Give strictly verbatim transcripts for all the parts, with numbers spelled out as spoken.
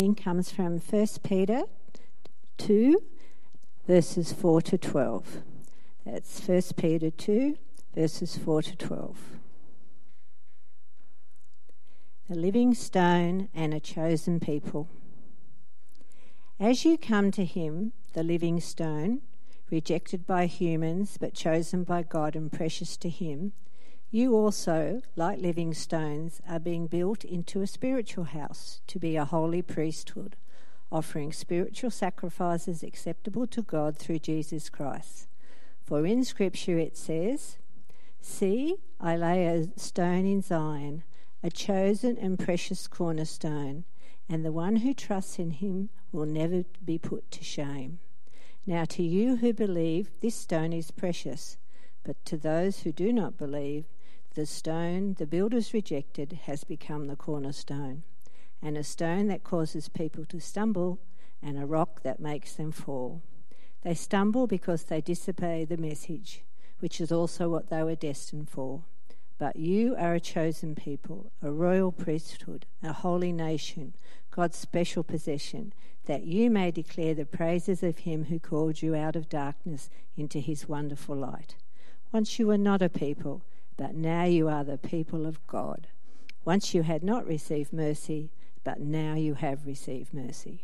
Comes from First Peter two, verses four to twelve. That's First Peter two, verses four to twelve. The living stone and a chosen people. As you come to him, the living stone, rejected by humans but chosen by God and precious to him, you also, like living stones, are being built into a spiritual house to be a holy priesthood, offering spiritual sacrifices acceptable to God through Jesus Christ. For in Scripture it says, "See, I lay a stone in Zion, a chosen and precious cornerstone, and the one who trusts in him will never be put to shame. Now to you who believe, this stone is precious, but to those who do not believe, the stone the builders rejected has become the cornerstone, and a stone that causes people to stumble, and a rock that makes them fall. They stumble because they disobey the message, which is also what they were destined for. But you are a chosen people, a royal priesthood, a holy nation, God's special possession, that you may declare the praises of him who called you out of darkness into his wonderful light. Once you were not a people, but now you are the people of God. Once you had not received mercy, but now you have received mercy."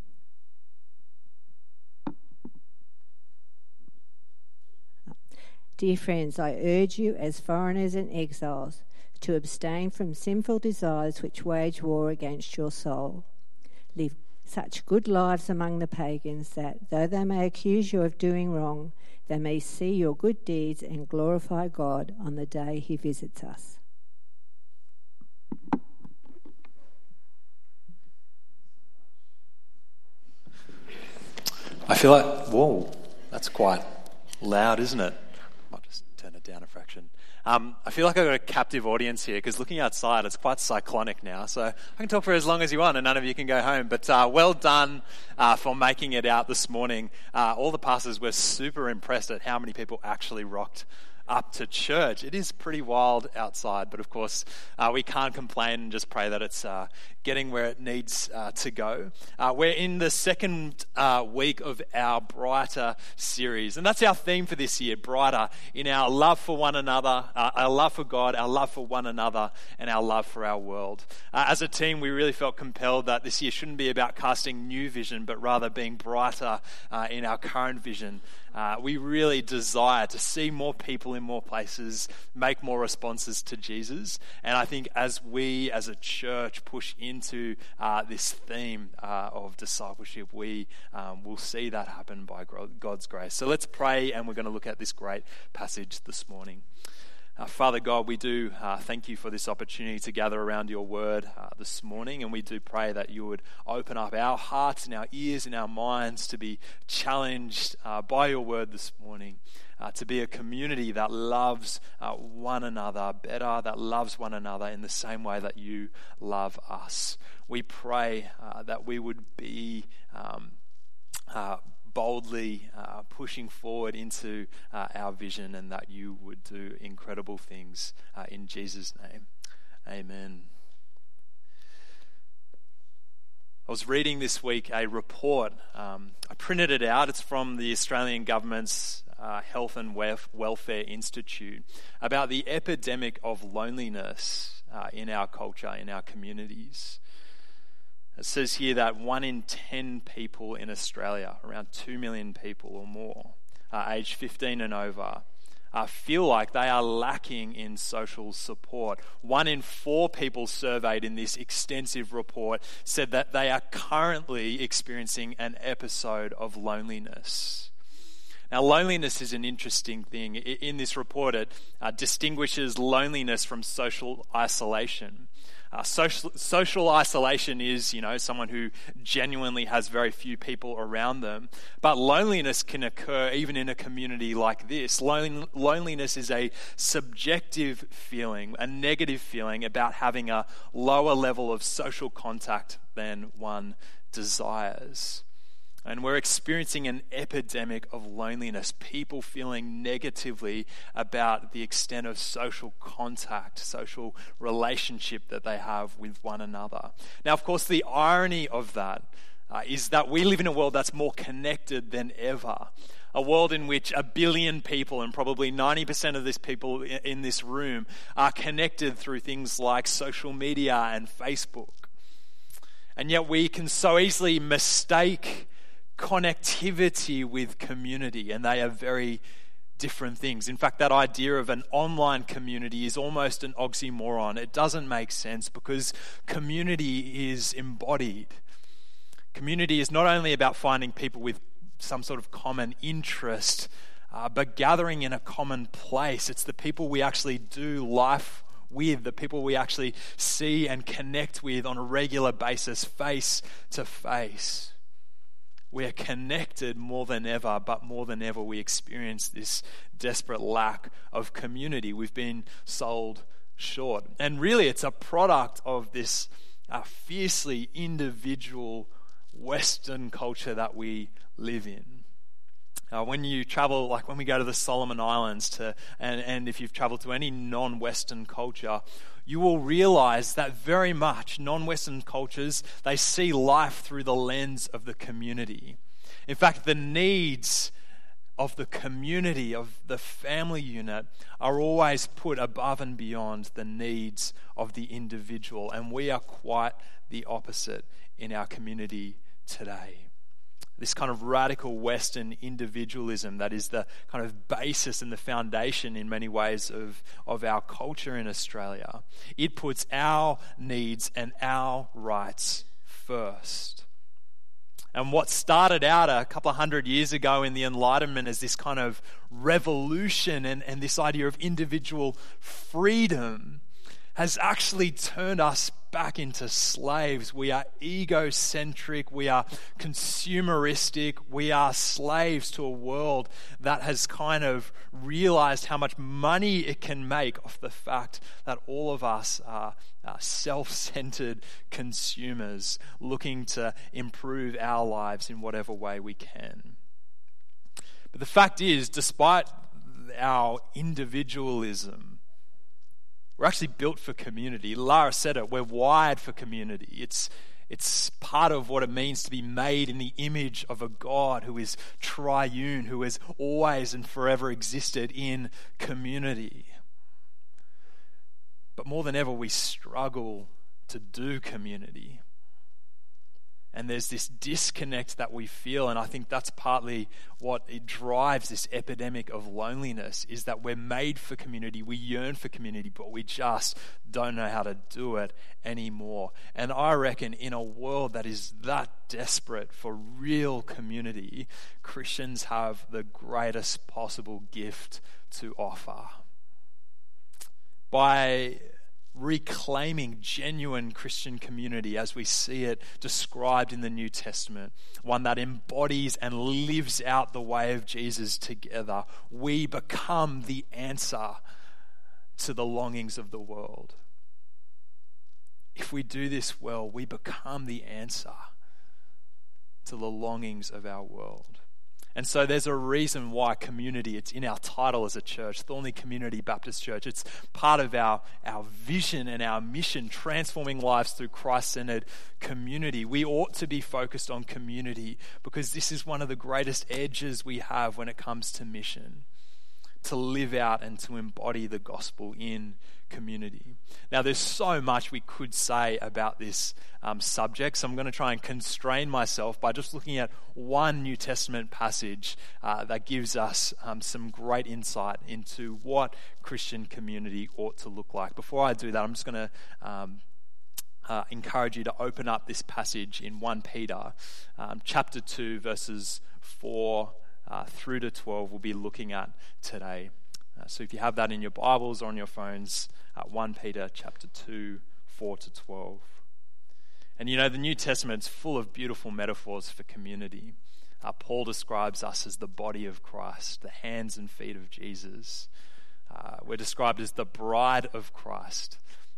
Dear friends, I urge you as foreigners and exiles to abstain from sinful desires which wage war against your soul. Live such good lives among the pagans that, though they may accuse you of doing wrong, they may see your good deeds and glorify God on the day he visits us. I feel like, whoa, that's quite loud, isn't it? I'll just turn it down a fraction. Um, I feel like I've got a captive audience here because looking outside, it's quite cyclonic now. So I can talk for as long as you want and none of you can go home. But uh, well done uh, for making it out this morning. Uh, all the pastors were super impressed at how many people actually rocked up to church. It is pretty wild outside, but of course uh, we can't complain and just pray that it's uh, getting where it needs uh, to go. Uh, we're in the second uh, week of our Brighter series, and that's our theme for this year, Brighter, in our love for one another, uh, our love for God, our love for one another, and our love for our world. Uh, as a team, we really felt compelled that this year shouldn't be about casting new vision, but rather being brighter uh, in our current vision. Uh, we really desire to see more people in more places, make more responses to Jesus. And I think as we as a church push into uh, this theme uh, of discipleship, we um, will see that happen by God's grace. So let's pray, and we're going to look at this great passage this morning. Uh, Father God, we do uh, thank you for this opportunity to gather around your word uh, this morning, and we do pray that you would open up our hearts and our ears and our minds to be challenged uh, by your word this morning, uh, to be a community that loves uh, one another better, that loves one another in the same way that you love us. We pray uh, that we would be um, uh, boldly uh, pushing forward into uh, our vision, and that you would do incredible things uh, in Jesus' name. Amen. I was reading this week a report. Um, I printed it out. It's from the Australian government's uh, Health and Welfare Institute about the epidemic of loneliness uh, in our culture, in our communities. It says here that one in ten people in Australia, around two million people or more, uh, aged fifteen and over, uh, feel like they are lacking in social support. One in four people surveyed in this extensive report said that they are currently experiencing an episode of loneliness. Now, loneliness is an interesting thing. In this report, it uh, distinguishes loneliness from social isolation. Uh, social, social isolation is, you know, someone who genuinely has very few people around them. But loneliness can occur even in a community like this. Lon- loneliness is a subjective feeling, a negative feeling about having a lower level of social contact than one desires. And we're experiencing an epidemic of loneliness, people feeling negatively about the extent of social contact, social relationship that they have with one another. Now, of course, the irony of that uh, is that we live in a world that's more connected than ever. A world in which a billion people, and probably ninety percent of these people in this room, are connected through things like social media and Facebook. And yet we can so easily mistake connectivity with community, and they are very different things. In fact, that idea of an online community is almost an oxymoron. It doesn't make sense because community is embodied. Community is not only about finding people with some sort of common interest, uh, but gathering in a common place. It's the people we actually do life with, the people we actually see and connect with on a regular basis, face to face. We are connected more than ever, but more than ever we experience this desperate lack of community. We've been sold short. And really it's a product of this uh, fiercely individual Western culture that we live in. Uh, when you travel, like when we go to the Solomon Islands, to and, and if you've traveled to any non-Western culture, you will realize that very much non-Western cultures, they see life through the lens of the community. In fact, the needs of the community, of the family unit, are always put above and beyond the needs of the individual. And we are quite the opposite in our community today. This kind of radical Western individualism that is the kind of basis and the foundation in many ways of, of our culture in Australia. It puts our needs and our rights first. And what started out a couple of hundred years ago in the Enlightenment as this kind of revolution and, and this idea of individual freedom has actually turned us back into slaves. We are egocentric, we are consumeristic, we are slaves to a world that has kind of realized how much money it can make off the fact that all of us are, are self-centered consumers looking to improve our lives in whatever way we can. But the fact is, despite our individualism, we're actually built for community. Lara said it, we're wired for community. It's, it's part of what it means to be made in the image of a God who is triune, who has always and forever existed in community. But more than ever, we struggle to do community. And there's this disconnect that we feel, and I think that's partly what it drives this epidemic of loneliness, is that we're made for community, we yearn for community, but we just don't know how to do it anymore. And I reckon in a world that is that desperate for real community, Christians have the greatest possible gift to offer. By reclaiming genuine Christian community as we see it described in the New Testament, one that embodies and lives out the way of Jesus together, we become the answer to the longings of the world. If we do this well, we become the answer to the longings of our world. And so there's a reason why community, it's in our title as a church, Thornley Community Baptist Church. It's part of our, our vision and our mission, transforming lives through Christ-centered community. We ought to be focused on community because this is one of the greatest edges we have when it comes to mission, to live out and to embody the gospel in community. Now, there's so much we could say about this um, subject, so I'm going to try and constrain myself by just looking at one New Testament passage uh, that gives us um, some great insight into what Christian community ought to look like. Before I do that, I'm just going to um, uh, encourage you to open up this passage in First Peter, um, chapter two, verses four uh, through to twelve. We'll be looking at today. Uh, so if you have that in your Bibles or on your phones, uh, First Peter chapter two, four to twelve. And you know, the New Testament's full of beautiful metaphors for community. Uh, Paul describes us as the body of Christ, the hands and feet of Jesus. Uh, we're described as the bride of Christ.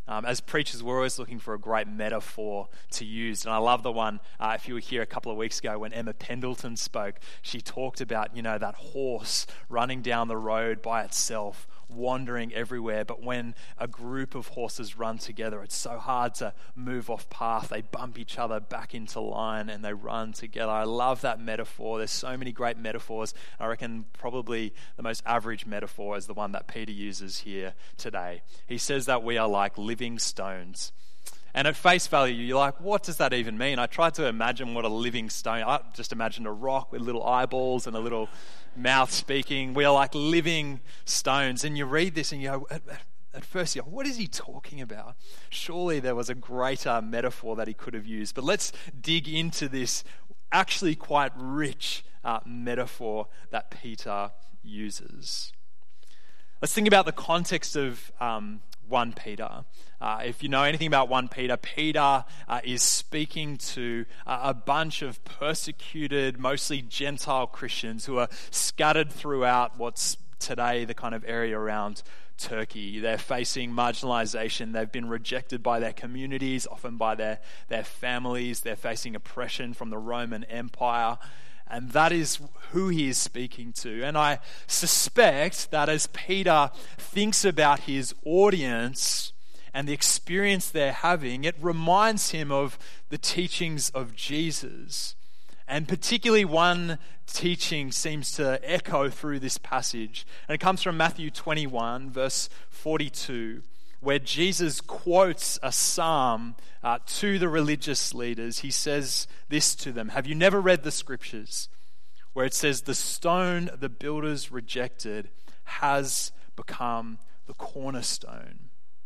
Um, as preachers, we're always looking for a great metaphor to use. And I love the one, uh, if you were here a couple of weeks ago when Emma Pendleton spoke, she talked about, you know, that horse running down the road by itself, wandering everywhere. But when a group of horses run together, it's so hard to move off path. They bump each other back into line and they run together. I love that metaphor. There's so many great metaphors. I reckon probably the most average metaphor is the one that Peter uses here today. He says that we are like living stones. And at face value, you're like, what does that even mean? I tried to imagine what a living stone, I just imagined a rock with little eyeballs and a little mouth speaking. We are like living stones. And you read this and you go, at, at first you go, what is he talking about? Surely there was a greater metaphor that he could have used. But let's dig into this actually quite rich uh, metaphor that Peter uses. Let's think about the context of um, First Peter. Uh, if you know anything about First Peter, Peter uh, is speaking to uh, a bunch of persecuted, mostly Gentile Christians who are scattered throughout what's today the kind of area around Turkey. They're facing marginalization. They've been rejected by their communities, often by their, their families. They're facing oppression from the Roman Empire. And that is who he is speaking to. And I suspect that as Peter thinks about his audience and the experience they're having, it reminds him of the teachings of Jesus. And particularly one teaching seems to echo through this passage. And it comes from Matthew twenty-one, verse forty-two, where Jesus quotes a psalm uh, to the religious leaders. He says this to them: have you never read the scriptures where it says, the stone the builders rejected has become the cornerstone?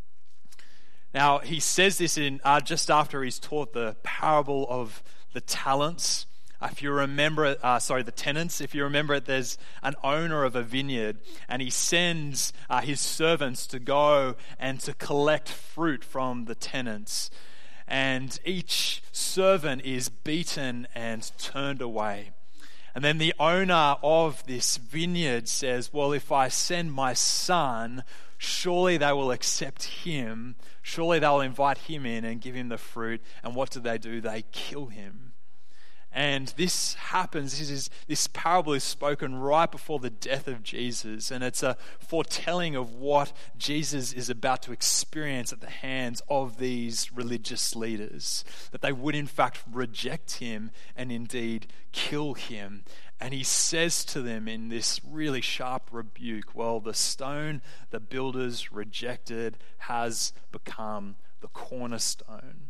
Now, he says this in uh, just after he's taught the parable of the talents. If you remember, uh, sorry, the tenants, if you remember it, there's an owner of a vineyard and he sends uh, his servants to go and to collect fruit from the tenants. And each servant is beaten and turned away. And then the owner of this vineyard says, well, if I send my son, surely they will accept him. Surely they'll invite him in and give him the fruit. And what do they do? They kill him. And this happens, this, is, this parable is spoken right before the death of Jesus, and it's a foretelling of what Jesus is about to experience at the hands of these religious leaders, that they would in fact reject him and indeed kill him. And he says to them in this really sharp rebuke, well, the stone the builders rejected has become the cornerstone.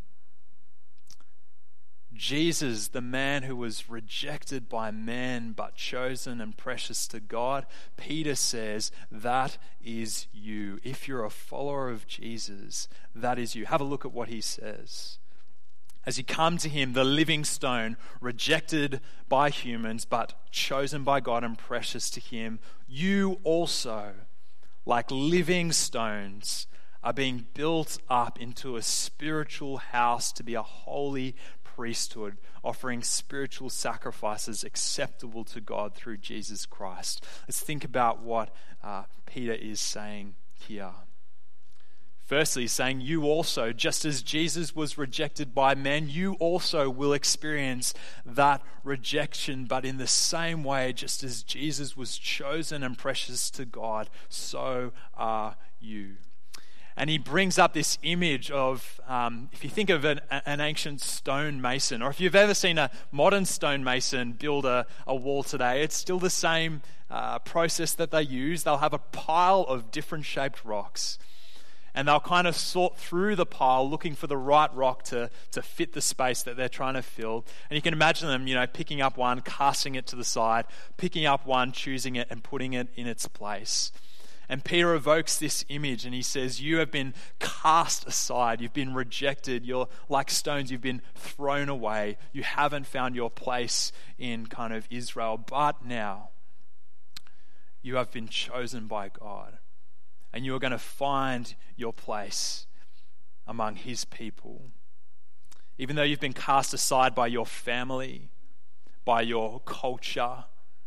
Jesus, the man who was rejected by men but chosen and precious to God, Peter says, that is you. If you're a follower of Jesus, that is you. Have a look at what he says. As you come to him, the living stone, rejected by humans but chosen by God and precious to him, you also, like living stones, are being built up into a spiritual house to be a holy priesthood, offering spiritual sacrifices acceptable to God through Jesus Christ. Let's think about what uh, Peter is saying here. Firstly, he's saying you also, just as Jesus was rejected by men, you also will experience that rejection, but in the same way, just as Jesus was chosen and precious to God, so are you. And he brings up this image of, um, if you think of an, an ancient stonemason, or if you've ever seen a modern stonemason build a, a wall today, it's still the same uh, process that they use. They'll have a pile of different shaped rocks, and they'll kind of sort through the pile looking for the right rock to, to fit the space that they're trying to fill. And you can imagine them, you know, picking up one, casting it to the side, picking up one, choosing it, and putting it in its place. And Peter evokes this image and he says, you have been cast aside, you've been rejected, you're like stones, you've been thrown away, you haven't found your place in kind of Israel, but now you have been chosen by God and you are going to find your place among his people. Even though you've been cast aside by your family, by your culture,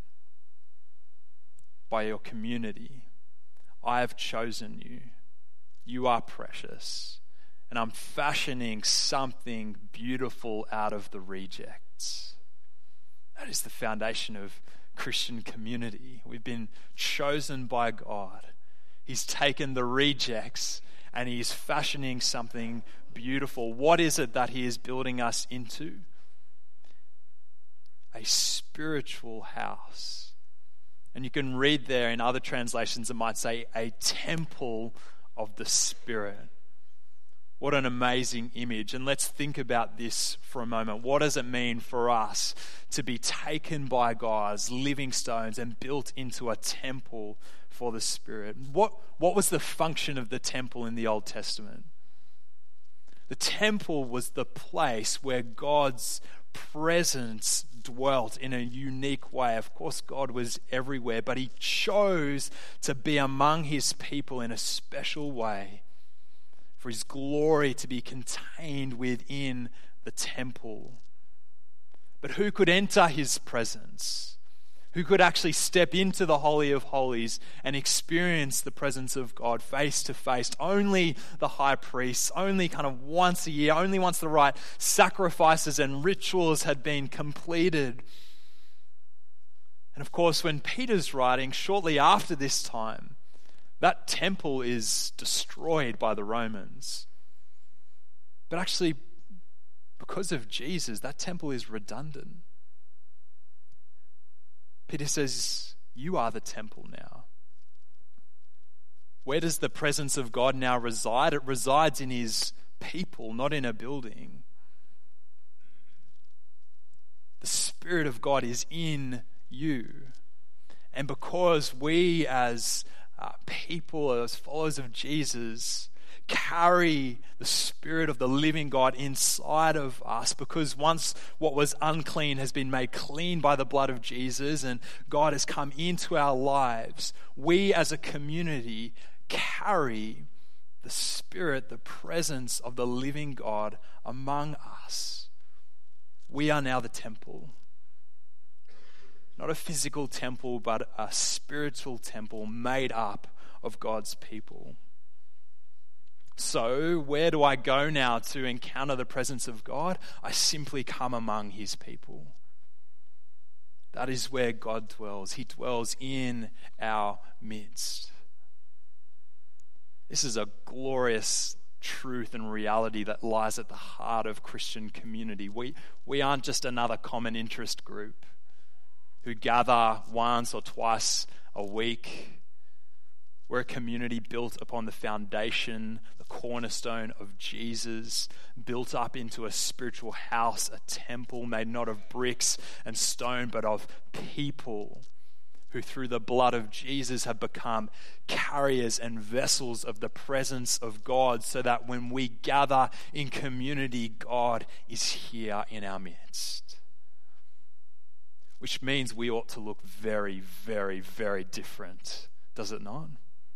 by your community, I have chosen you. You are precious. and I'm fashioning something beautiful out of the rejects. That is the foundation of Christian community. We've been chosen by God. He's taken the rejects and he's fashioning something beautiful. What is it that he is building us into? A spiritual house. And you can read there in other translations, it might say a temple of the Spirit. What an amazing image. And let's think about this for a moment. What does it mean for us to be taken by God as living stones and built into a temple for the Spirit? What, what was the function of the temple in the Old Testament? The temple was the place where God's presence dwelt in a unique way. Of course, God was everywhere, but he chose to be among his people in a special way, for his glory to be contained within the temple. But who could enter his presence? Who could actually step into the Holy of Holies and experience the presence of God face to face? Only the high priests, only kind of once a year, only once the right sacrifices and rituals had been completed. And of course, when Peter's writing, shortly after this time, that temple is destroyed by the Romans. But actually, because of Jesus, that temple is redundant. Peter says, you are the temple now. Where does the presence of God now reside? It resides in his people, not in a building. The Spirit of God is in you. And because we as uh, people, as followers of Jesus, carry the Spirit of the living God inside of us, because once what was unclean has been made clean by the blood of Jesus and God has come into our lives, we as a community carry the Spirit, the presence of the living God among us. We are now the temple. Not a physical temple, but a spiritual temple made up of God's people. So, where do I go now to encounter the presence of God? I simply come among his people. That is where God dwells. He dwells in our midst. This is a glorious truth and reality that lies at the heart of Christian community. We, we aren't just another common interest group who gather once or twice a week. We're a community built upon the foundation, the cornerstone of Jesus, built up into a spiritual house, a temple made not of bricks and stone, but of people who through the blood of Jesus have become carriers and vessels of the presence of God, so that when we gather in community, God is here in our midst. Which means we ought to look very, very, very different, does it not?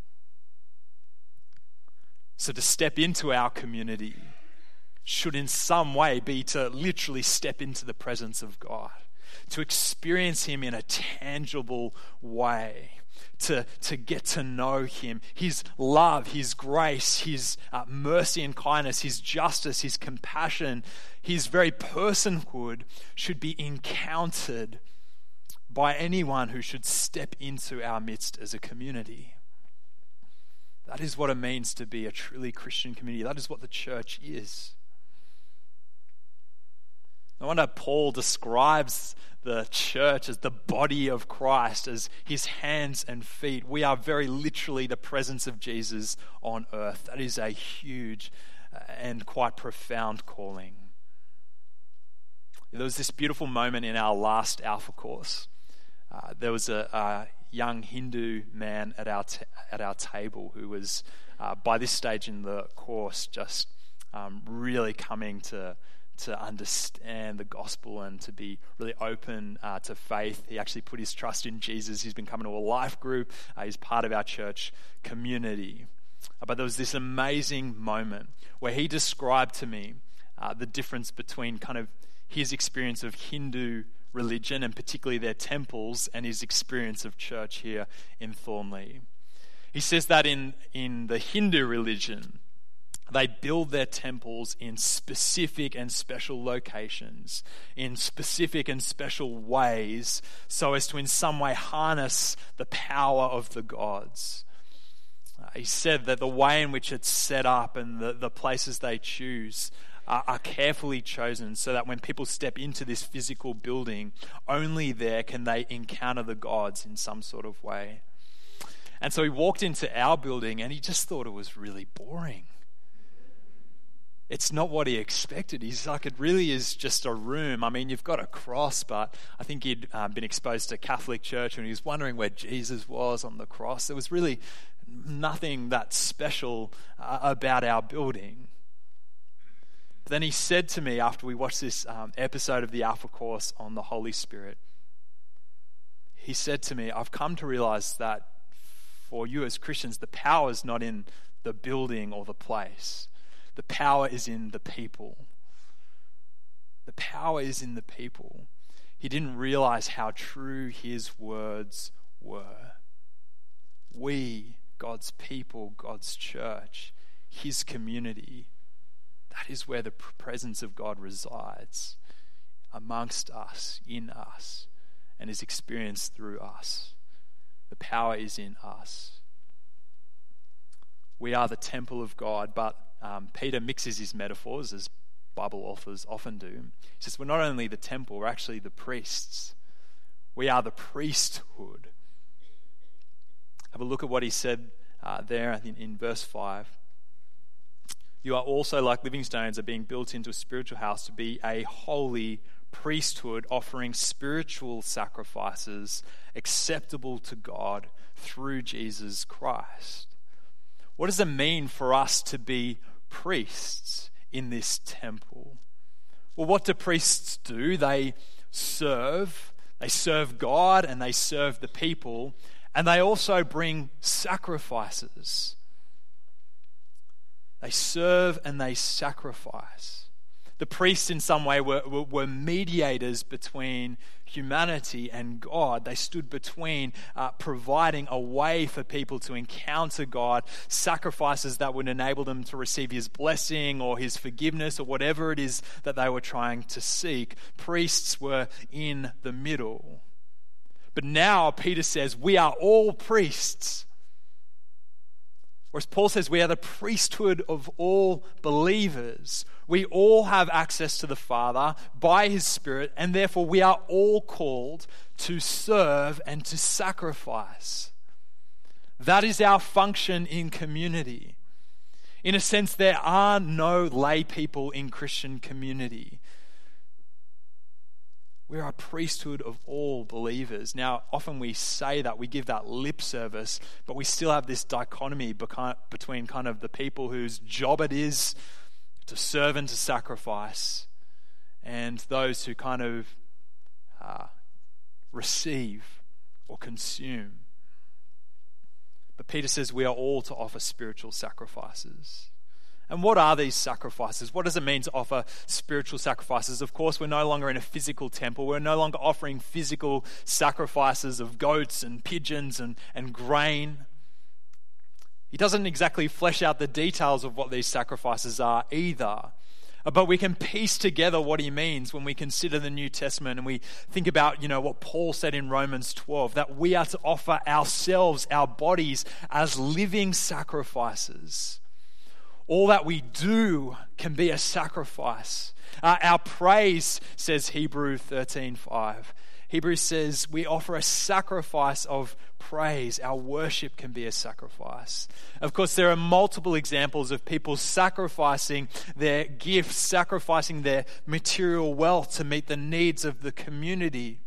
So to step into our community should in some way be to literally step into the presence of God, to experience him in a tangible way, to, to get to know him, his love, his grace, his uh, mercy and kindness, his justice, his compassion, his very personhood should be encountered by anyone who should step into our midst as a community. That is what it means to be a truly Christian community. That is what the church is. No wonder Paul describes the church as the body of Christ, as his hands and feet. We are very literally the presence of Jesus on earth. That is a huge and quite profound calling. There was this beautiful moment in our last Alpha course. Uh, there was a, a young Hindu man at our t- at our table who was, uh, by this stage in the course, just um, really coming to to understand the gospel and to be really open uh, to faith. He actually put his trust in Jesus. He's been coming to a life group. Uh, he's part of our church community. Uh, but there was this amazing moment where he described to me uh, the difference between kind of his experience of Hindu religion, and particularly their temples, and his experience of church here in Thornley. He says that in, in the Hindu religion, They build their temples in specific and special locations, in specific and special ways, so as to in some way harness the power of the gods. Uh, he said that the way in which it's set up and the, the places they choose are, are carefully chosen so that when people step into this physical building, only there can they encounter the gods in some sort of way. And so he walked into our building and he just thought it was really boring. It's not what he expected. He's like, it really is just a room. I mean, you've got a cross, but I think he'd um, been exposed to Catholic Church and he was wondering where Jesus was on the cross. There was really nothing that special uh, about our building. But then he said to me after we watched this um, episode of the Alpha Course on the Holy Spirit, he said to me, I've come to realize that for you as Christians, the power is not in the building or the place. The power is in the people. The power is in the people. He didn't realize how true his words were. We, God's people, God's church, his community, that is where the presence of God resides, amongst us, in us, and is experienced through us. The power is in us. We are the temple of God, but Um, Peter mixes his metaphors, as Bible authors often do. He says, we're not only the temple, we're actually the priests. We are the priesthood. Have a look at what he said uh, there in, in verse five. You are also, like living stones, are being built into a spiritual house to be a holy priesthood, offering spiritual sacrifices acceptable to God through Jesus Christ. What does it mean for us to be priests in this temple? Well, what do priests do? They serve. They serve God and they serve the people. And they also bring sacrifices. They serve and they sacrifice. The priests in some way were, were, were mediators between humanity and God. They stood between uh, providing a way for people to encounter God, sacrifices that would enable them to receive his blessing or his forgiveness or whatever it is that they were trying to seek. Priests were in the middle. But now Peter says we are all priests. Whereas Paul says we are the priesthood of all believers. We all have access to the Father by his Spirit, and therefore we are all called to serve and to sacrifice. That is our function in community. In a sense, there are no lay people in Christian community. We are a priesthood of all believers. Now, often we say that, we give that lip service, but we still have this dichotomy between kind of the people whose job it is to serve and to sacrifice, and those who kind of uh, receive or consume. But Peter says we are all to offer spiritual sacrifices. And what are these sacrifices? What does it mean to offer spiritual sacrifices? Of course, we're no longer in a physical temple. We're no longer offering physical sacrifices of goats and pigeons and, and grain. He doesn't exactly flesh out the details of what these sacrifices are either. But we can piece together what he means when we consider the New Testament and we think about, you know, what Paul said in Romans twelve, that we are to offer ourselves, our bodies, as living sacrifices. All that we do can be a sacrifice. Uh, our praise, says Hebrews thirteen five. Hebrews says we offer a sacrifice of praise. Our worship can be a sacrifice. Of course, there are multiple examples of people sacrificing their gifts, sacrificing their material wealth to meet the needs of the community.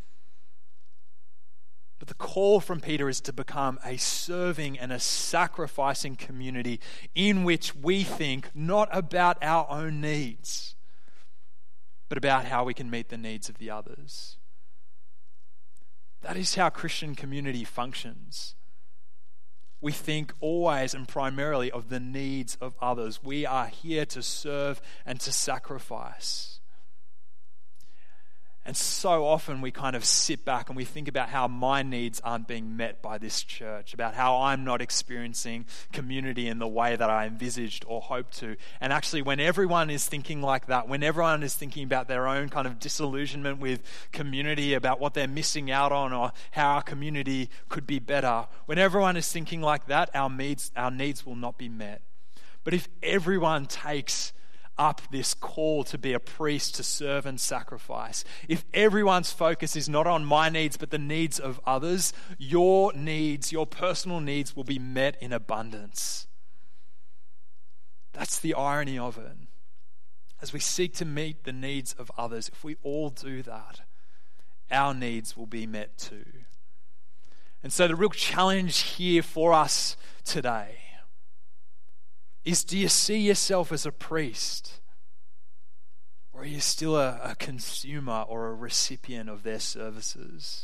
But the call from Peter is to become a serving and a sacrificing community in which we think not about our own needs, but about how we can meet the needs of the others. That is how Christian community functions. We think always and primarily of the needs of others. We are here to serve and to sacrifice. And so often we kind of sit back and we think about how my needs aren't being met by this church, about how I'm not experiencing community in the way that I envisaged or hoped to. And actually, when everyone is thinking like that, when everyone is thinking about their own kind of disillusionment with community, about what they're missing out on or how our community could be better, when everyone is thinking like that, our needs, our needs will not be met. But if everyone takes up this call to be a priest, to serve and sacrifice, if everyone's focus is not on my needs but the needs of others, your needs, your personal needs will be met in abundance. That's the irony of it. As we seek to meet the needs of others, if we all do that, our needs will be met too. And so the real challenge here for us today is, do you see yourself as a priest? Or are you still a, a consumer or a recipient of their services?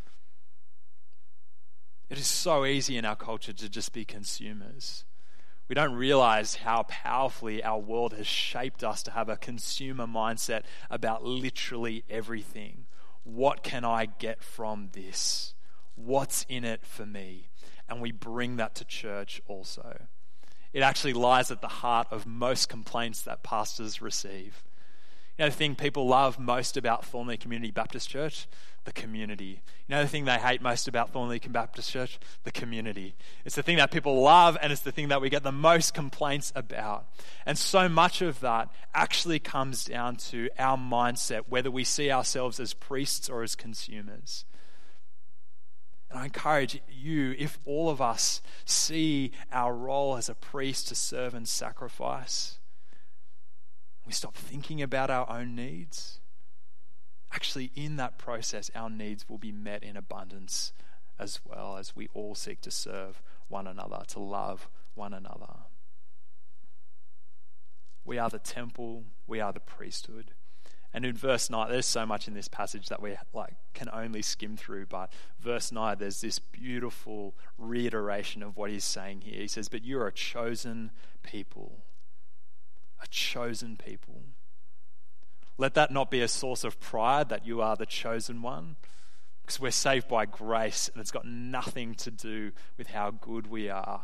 It is so easy in our culture to just be consumers. We don't realize how powerfully our world has shaped us to have a consumer mindset about literally everything. What can I get from this? What's in it for me? And we bring that to church also. It actually lies at the heart of most complaints that pastors receive. You know, the thing people love most about Thornley Community Baptist Church? The community. You know the thing they hate most about Thornley Baptist Church? The community. It's the thing that people love, and it's the thing that we get the most complaints about. And so much of that actually comes down to our mindset, whether we see ourselves as priests or as consumers. And I encourage you, if all of us see our role as a priest to serve and sacrifice, we stop thinking about our own needs, actually in that process, our needs will be met in abundance as well, as we all seek to serve one another, to love one another. We are the temple, we are the priesthood. And in verse nine, there's so much in this passage that we like can only skim through, but verse nine, there's this beautiful reiteration of what he's saying here. He says, but you're a chosen people, a chosen people. Let that not be a source of pride that you are the chosen one, because we're saved by grace and it's got nothing to do with how good we are.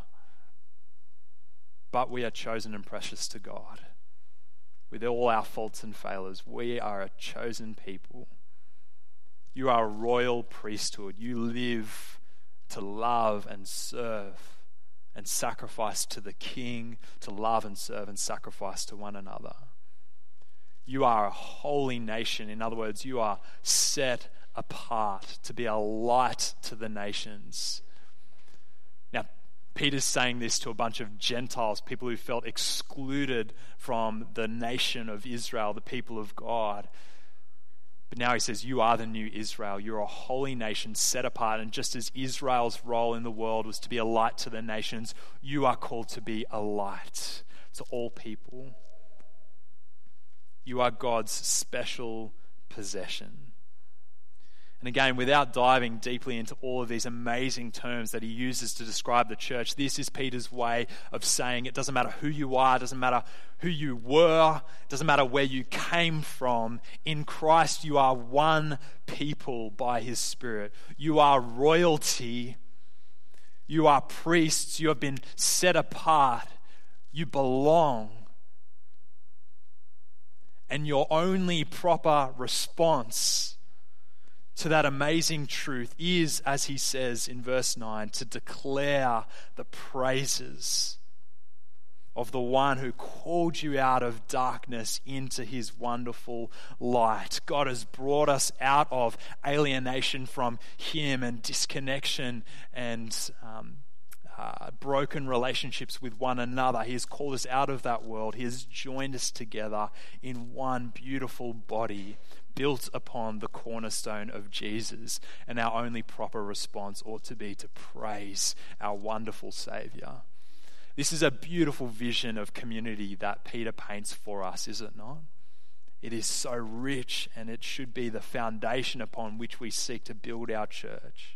But we are chosen and precious to God. With all our faults and failures, we are a chosen people. You are a royal priesthood. You live to love and serve and sacrifice to the King, to love and serve and sacrifice to one another. You are a holy nation. In other words, you are set apart to be a light to the nations. Now, Peter's saying this to a bunch of Gentiles, people who felt excluded from the nation of Israel, the people of God. But now he says, you are the new Israel. You're a holy nation set apart. And just as Israel's role in the world was to be a light to the nations, you are called to be a light to all people. You are God's special possession. And again, without diving deeply into all of these amazing terms that he uses to describe the church, this is Peter's way of saying it doesn't matter who you are, it doesn't matter who you were, it doesn't matter where you came from. In Christ, you are one people by his Spirit. You are royalty. You are priests. You have been set apart. You belong. And your only proper response to that amazing truth is, as he says in verse nine, to declare the praises of the one who called you out of darkness into his wonderful light. God has brought us out of alienation from him and disconnection and um, uh, broken relationships with one another. He has called us out of that world. He has joined us together in one beautiful body, built upon the cornerstone of Jesus, and our only proper response ought to be to praise our wonderful Savior. This is a beautiful vision of community that Peter paints for us, is it not? It is so rich, and it should be the foundation upon which we seek to build our church.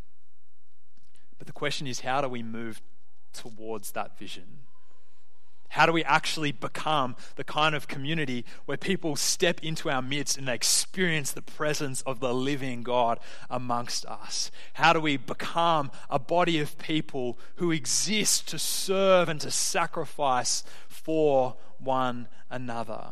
But the question is, how do we move towards that vision? How do we actually become the kind of community where people step into our midst and they experience the presence of the living God amongst us? How do we become a body of people who exist to serve and to sacrifice for one another?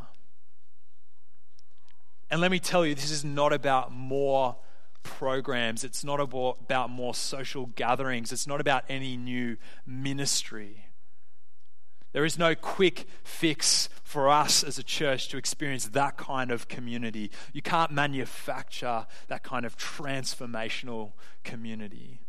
And let me tell you, this is not about more programs. It's not about more social gatherings. It's not about any new ministry. There is no quick fix for us as a church to experience that kind of community. You can't manufacture that kind of transformational community.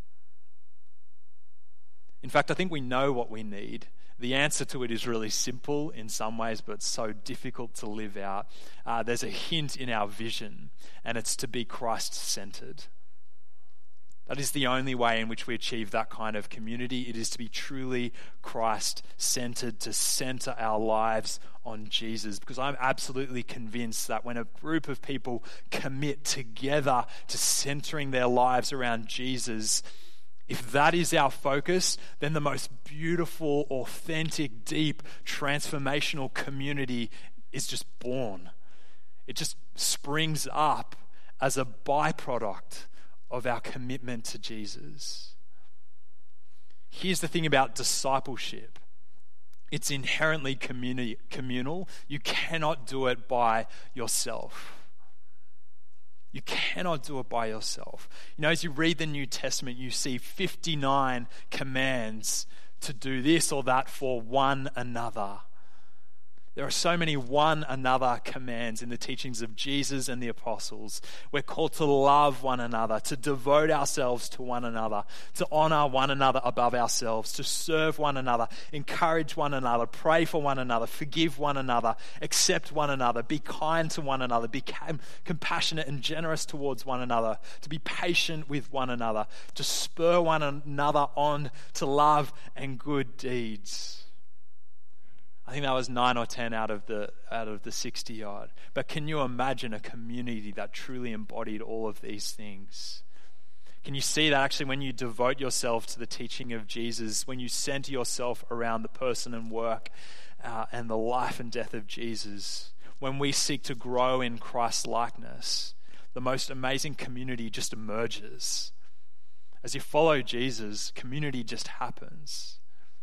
In fact, I think we know what we need. The answer to it is really simple in some ways, but so difficult to live out. Uh, there's a hint in our vision, and it's to be Christ-centered. That is the only way in which we achieve that kind of community. It is to be truly Christ-centered, to center our lives on Jesus. Because I'm absolutely convinced that when a group of people commit together to centering their lives around Jesus, if that is our focus, then the most beautiful, authentic, deep, transformational community is just born. It just springs up as a byproduct of our commitment to Jesus. Here's the thing about discipleship. It's inherently communi- communal. You cannot do it by yourself. You cannot do it by yourself. You know, as you read the New Testament, you see fifty-nine commands to do this or that for one another. There are so many one another commands in the teachings of Jesus and the apostles. We're called to love one another, to devote ourselves to one another, to honor one another above ourselves, to serve one another, encourage one another, pray for one another, forgive one another, accept one another, be kind to one another, be compassionate and generous towards one another, to be patient with one another, to spur one another on to love and good deeds. I think that was nine or ten out of the out of the sixty odd. But can you imagine a community that truly embodied all of these things? Can you see that actually when you devote yourself to the teaching of Jesus, when you center yourself around the person and work uh, and the life and death of Jesus, when we seek to grow in Christ's likeness, the most amazing community just emerges. As you follow Jesus, community just happens.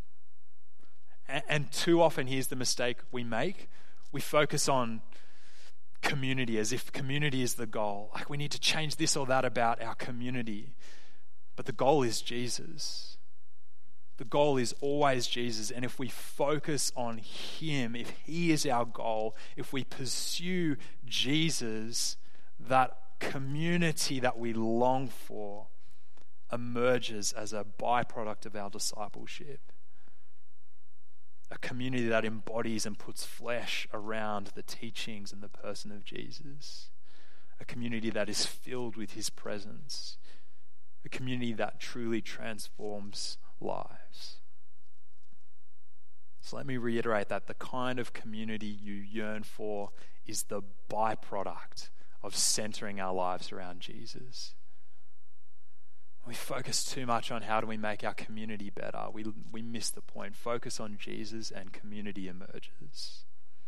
And too often, here's the mistake we make. We focus on community as if community is the goal. Like we need to change this or that about our community. But the goal is Jesus. The goal is always Jesus. And if we focus on him, if he is our goal, if we pursue Jesus, that community that we long for emerges as a byproduct of our discipleship. A community that embodies and puts flesh around the teachings and the person of Jesus. A community that is filled with his presence. A community that truly transforms lives. So let me reiterate that the kind of community you yearn for is the byproduct of centering our lives around Jesus. We focus too much on how do we make our community better. We we miss the point. Focus on Jesus and community emerges.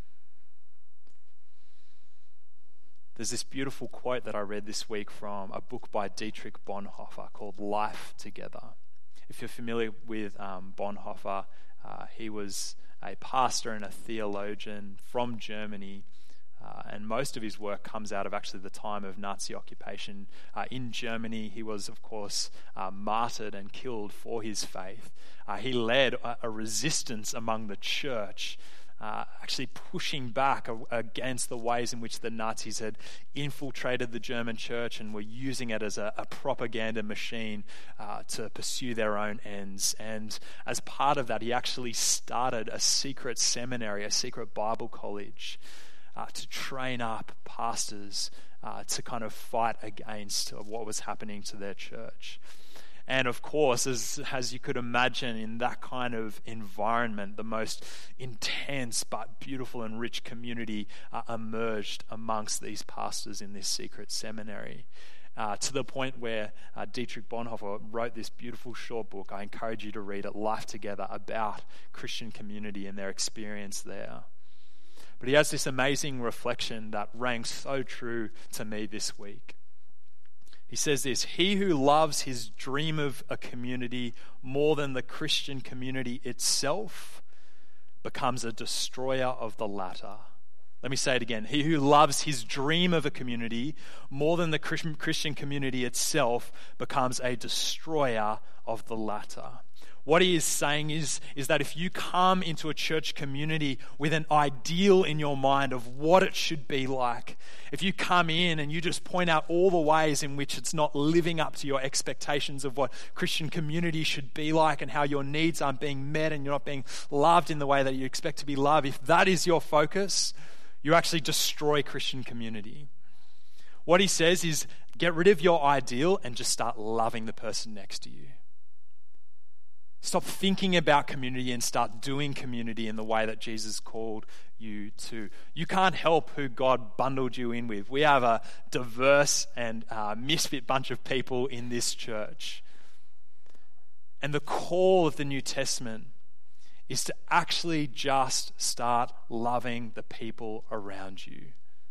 There's this beautiful quote that I read this week from a book by Dietrich Bonhoeffer called Life Together. If you're familiar with um, Bonhoeffer, uh, he was a pastor and a theologian from Germany. Uh, and most of his work comes out of actually the time of Nazi occupation. Uh, in Germany, he was, of course, uh, martyred and killed for his faith. Uh, he led a, a resistance among the church, uh, actually pushing back a, against the ways in which the Nazis had infiltrated the German church and were using it as a, a propaganda machine uh, to pursue their own ends. And as part of that, he actually started a secret seminary, a secret Bible college, Uh, to train up pastors uh, to kind of fight against what was happening to their church. And of course, as, as you could imagine, in that kind of environment, the most intense but beautiful and rich community uh, emerged amongst these pastors in this secret seminary. uh, to the point where uh, Dietrich Bonhoeffer wrote this beautiful short book. I encourage you to read it, Life Together, about Christian community and their experience there. But he has this amazing reflection that rang so true to me this week. He says this: he who loves his dream of a community more than the Christian community itself becomes a destroyer of the latter. Let me say it again. He who loves his dream of a community more than the Christian community itself becomes a destroyer of the latter. What he is saying is, is that if you come into a church community with an ideal in your mind of what it should be like, if you come in and you just point out all the ways in which it's not living up to your expectations of what Christian community should be like and how your needs aren't being met and you're not being loved in the way that you expect to be loved, if that is your focus, you actually destroy Christian community. What he says is, get rid of your ideal and just start loving the person next to you. Stop thinking about community and start doing community in the way that Jesus called you to. You can't help who God bundled you in with. We have a diverse and uh, misfit bunch of people in this church. And the call of the New Testament is to actually just start loving the people around you.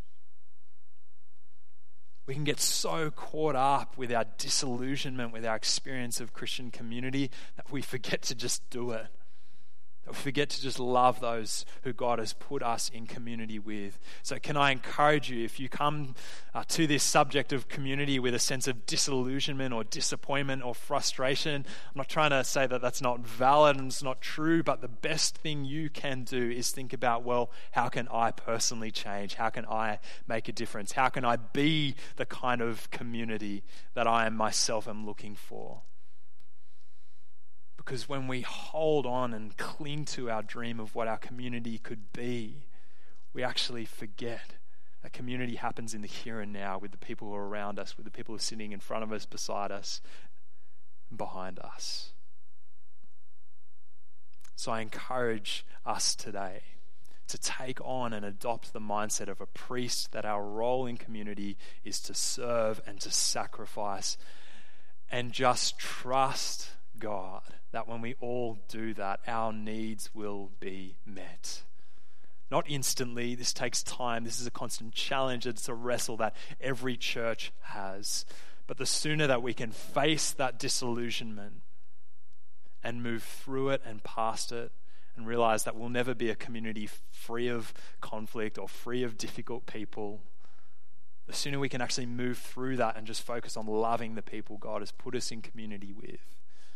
We can get so caught up with our disillusionment, with our experience of Christian community, that we forget to just do it. That we forget to just love those who God has put us in community with. So can I encourage you, if you come uh, to this subject of community with a sense of disillusionment or disappointment or frustration, I'm not trying to say that that's not valid and it's not true, but the best thing you can do is think about, well, how can I personally change? How can I make a difference? How can I be the kind of community that I am myself am looking for? Because when we hold on and cling to our dream of what our community could be, we actually forget that community happens in the here and now with the people who are around us, with the people who are sitting in front of us, beside us, and behind us. So I encourage us today to take on and adopt the mindset of a priest, that our role in community is to serve and to sacrifice and just trust God that when we all do that, our needs will be met. Not instantly. This takes time. This is a constant challenge. It's a wrestle that every church has. But the sooner that we can face that disillusionment and move through it and past it and realize that we'll never be a community free of conflict or free of difficult people, the sooner we can actually move through that and just focus on loving the people God has put us in community with,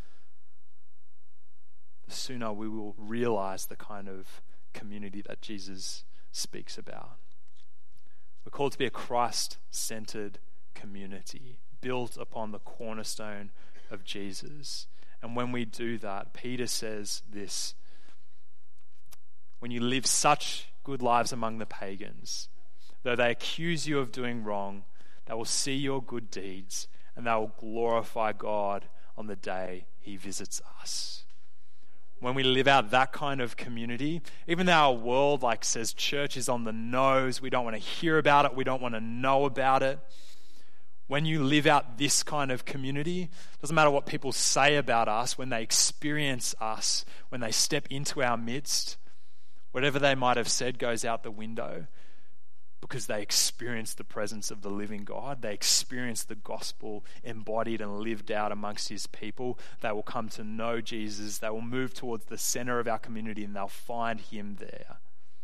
the sooner we will realize the kind of community that Jesus speaks about. We're called to be a Christ-centered community built upon the cornerstone of Jesus. And when we do that, Peter says this: when you live such good lives among the pagans, though they accuse you of doing wrong, they will see your good deeds and they will glorify God on the day he visits us. When we live out that kind of community, even though our world like says church is on the nose, we don't want to hear about it, we don't want to know about it. When you live out this kind of community, it doesn't matter what people say about us, when they experience us, when they step into our midst, whatever they might have said goes out the window, because they experience the presence of the living God. They experience the gospel embodied and lived out amongst his people. They will come to know Jesus. They will move towards the center of our community and they'll find him there.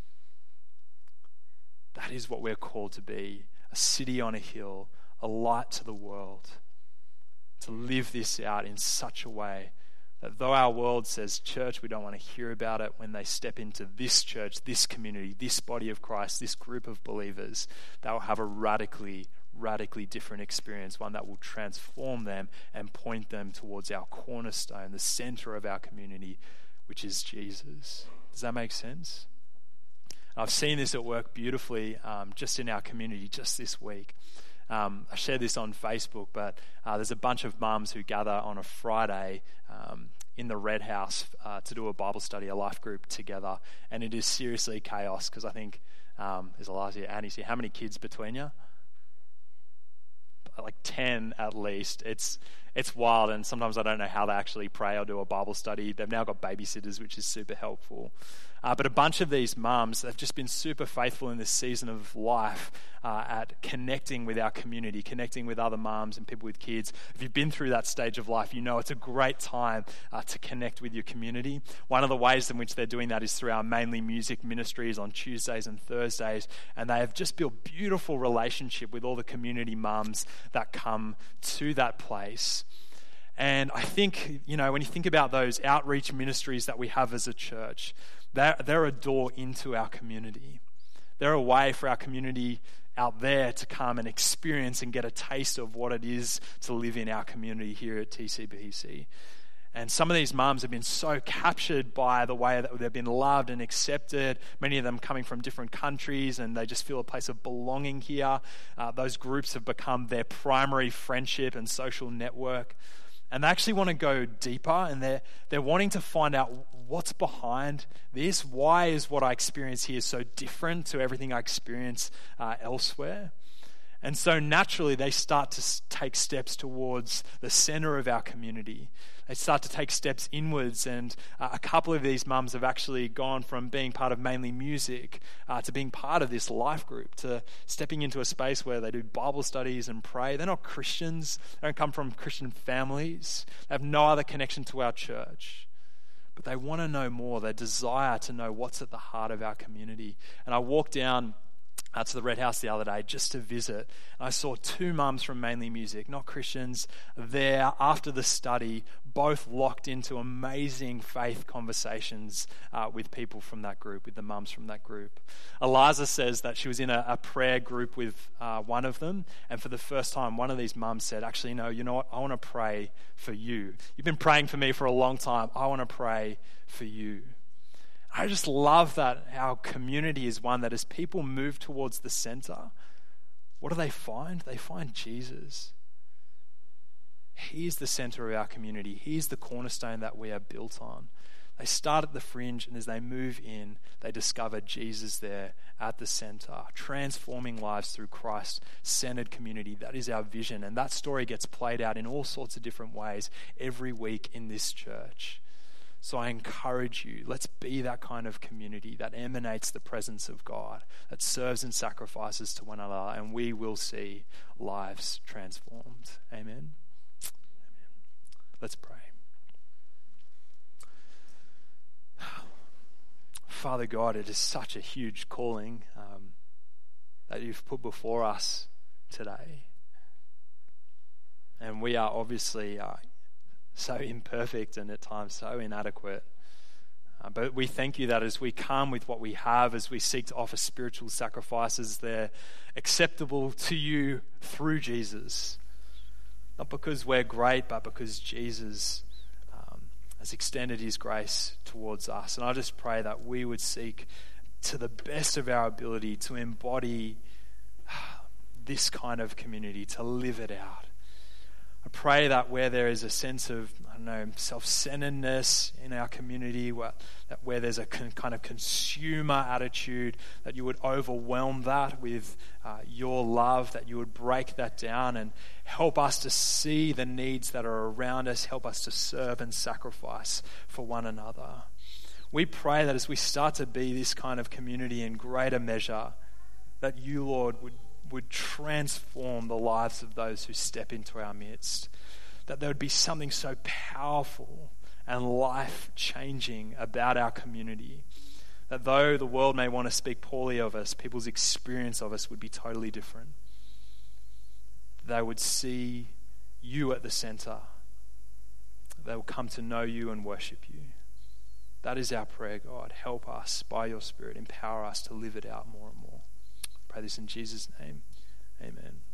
That is what we're called to be: a city on a hill, a light to the world. To live this out in such a way that though our world says church, we don't want to hear about it, when they step into this church, this community, this body of Christ, this group of believers, they will have a radically, radically different experience, one that will transform them and point them towards our cornerstone, the center of our community, which is Jesus. Does that make sense? I've seen this at work beautifully um, just in our community just this week. Um, I shared this on Facebook, but uh, there's a bunch of mums who gather on a Friday um, in the Red House uh, to do a Bible study, a life group together, and it is seriously chaos because I think um, there's a lot here. Annie's here. How many kids between you? like ten at least. It's it's wild, and sometimes I don't know how they actually pray or do a Bible study. They've now got babysitters, which is super helpful. Uh, but a bunch of these mums have just been super faithful in this season of life uh, at connecting with our community, connecting with other mums and people with kids. If you've been through that stage of life, you know it's a great time uh, to connect with your community. One of the ways in which they're doing that is through our Mainly Music ministries on Tuesdays and Thursdays, and they have just built beautiful relationship with all the community mums that come to that place. And I think, you know, when you think about those outreach ministries that we have as a church, they're, they're a door into our community. They're a way for our community out there to come and experience and get a taste of what it is to live in our community here at T C B C. And some of these mums have been so captured by the way that they've been loved and accepted, many of them coming from different countries, and they just feel a place of belonging here. Uh, those groups have become their primary friendship and social network. And they actually want to go deeper, and they're, they're wanting to find out what's behind this. Why is what I experience here so different to everything I experience uh, elsewhere? And so naturally, they start to take steps towards the center of our community. They start to take steps inwards, and uh, a couple of these mums have actually gone from being part of Mainly Music uh, to being part of this life group, to stepping into a space where they do Bible studies and pray. They're not Christians. They don't come from Christian families. They have no other connection to our church. But they want to know more. They desire to know what's at the heart of our community. And I walked down Uh, to the Red House the other day just to visit. And I saw two mums from Mainly Music, not Christians, there after the study, both locked into amazing faith conversations uh, with people from that group, with the mums from that group. Eliza says that she was in a, a prayer group with uh, one of them, and for the first time, one of these mums said, actually, no, you know what, I want to pray for you. You've been praying for me for a long time. I want to pray for you. I just love that our community is one that as people move towards the center, what do they find? They find Jesus. He's the center of our community. He's the cornerstone that we are built on. They start at the fringe, and as they move in, they discover Jesus there at the center, transforming lives through Christ-centered community. That is our vision, and that story gets played out in all sorts of different ways every week in this church. So I encourage you, let's be that kind of community that emanates the presence of God, that serves and sacrifices to one another, and we will see lives transformed. Amen. Amen. Let's pray. Father God, it is such a huge calling um, that you've put before us today. And we are obviously uh, so imperfect and at times so inadequate. Uh, but we thank you that as we come with what we have, as we seek to offer spiritual sacrifices, they're acceptable to you through Jesus. Not because we're great, but because Jesus um, has extended his grace towards us. And I just pray that we would seek to the best of our ability to embody this kind of community, to live it out. I pray that where there is a sense of, I don't know, self-centeredness in our community, where, that where there's a con, kind of consumer attitude, that you would overwhelm that with uh, your love, that you would break that down and help us to see the needs that are around us, help us to serve and sacrifice for one another. We pray that as we start to be this kind of community in greater measure, that you, Lord, would would transform the lives of those who step into our midst. That there would be something so powerful and life-changing about our community. That though the world may want to speak poorly of us, people's experience of us would be totally different. They would see you at the center. They will come to know you and worship you. That is our prayer, God. Help us by your Spirit. Empower us to live it out more and more. Pray this in Jesus' name. Amen.